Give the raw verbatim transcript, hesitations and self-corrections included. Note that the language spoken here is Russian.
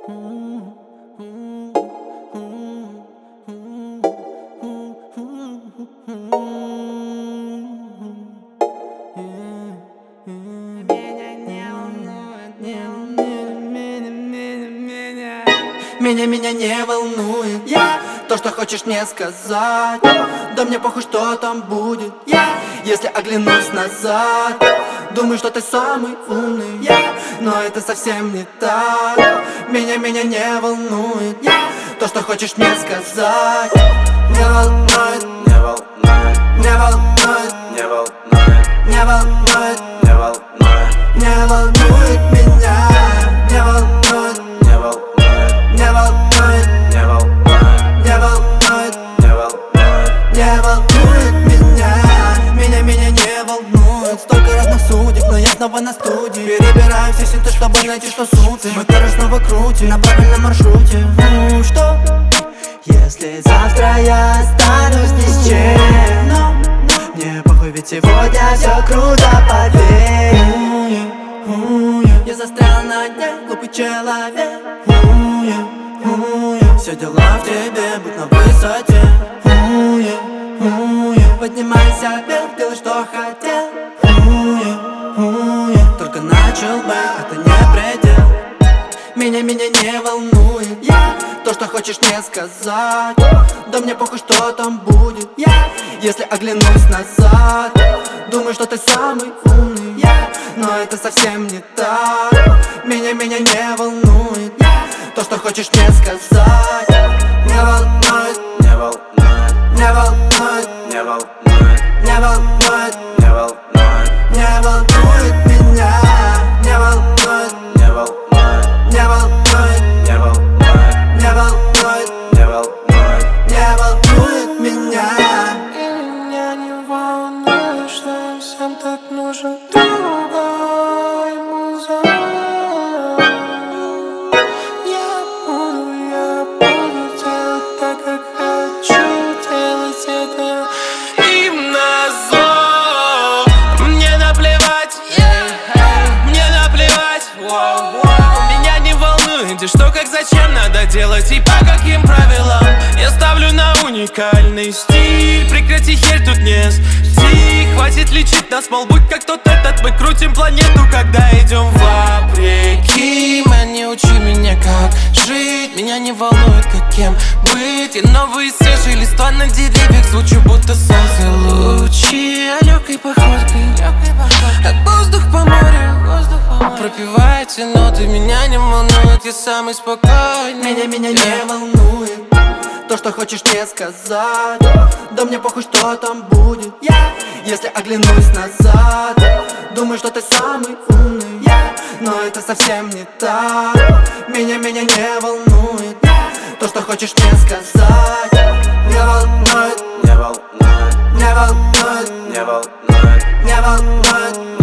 Меня, меня не волнует yeah. То, что хочешь мне сказать. Да мне похуй, что там будет yeah. Если оглянусь назад, думаю, что ты самый умный yeah. Но это совсем не так. Меня, меня не волнует yeah. То, что хочешь мне сказать. Не волнует, не волнует, не волнует, не волнует, не волнует, не волнует, не волнует меня. Не волнует, не волнует, не волнует, не волнует, не волнует, не волнует, не волнует меня. Меня, меня не волнует. Столько разных судеб, но я снова на студии. Перебираю все синты, чтобы найти, что суть. Мы короче снова крутим на правильном маршруте. Ну что, если завтра я останусь ни с чем? Но мне похуй, ведь сегодня все круто, поверь. Я застрял на дне, глупый человек. Все дела в тебе, будь на высоте. Поднимайся вверх, делай, что хотел. Только начал бы, это не предел. Меня, меня не волнует yeah. То, что хочешь мне сказать. Да мне похуй, что там будет yeah. Если оглянусь назад, думаю, что ты самый умный yeah. Но это совсем не так. Меня, меня не волнует yeah. То, что хочешь мне сказать. Не волнует, не волнует, не волнует, не волнует, не волнует, не волнует, не волнует меня. Не волнует, не волнует, не волнует, не волнует, не волнует, не волнует, не волнует меня. И меня не волнует, что им всем так нужен другой музон. Я буду, я буду делать так, как хочу делать это им назло. Мне наплевать, yeah. Мне наплевать, wow, wow. Меня не волнует, и что, как, зачем надо делать и по каким правилам. Я ставлю на уникальный стиль. Прекрати херь тут не сти. Хватит лечить нас, мол, будь как тот этот. Мы крутим планету, когда идем вопреки. Мэн, не учи меня, как жить. Меня не волнует, каким быть. И новые свежие листва на деревьях звучу, будто солнце лучи. А легкой походкой, как воздух по морю. Пропивая эти ноты, меня не волнует, я самый спокойный. Меня, меня не волнует то, что хочешь мне сказать. Да мне похуй, что там будет yeah. Если оглянусь назад, думаю, что ты самый умный yeah. Но это совсем не так. Меня, меня не волнует yeah. То, что хочешь мне сказать. Не волнует, не волнует, не волнует, не волнует, не волнует,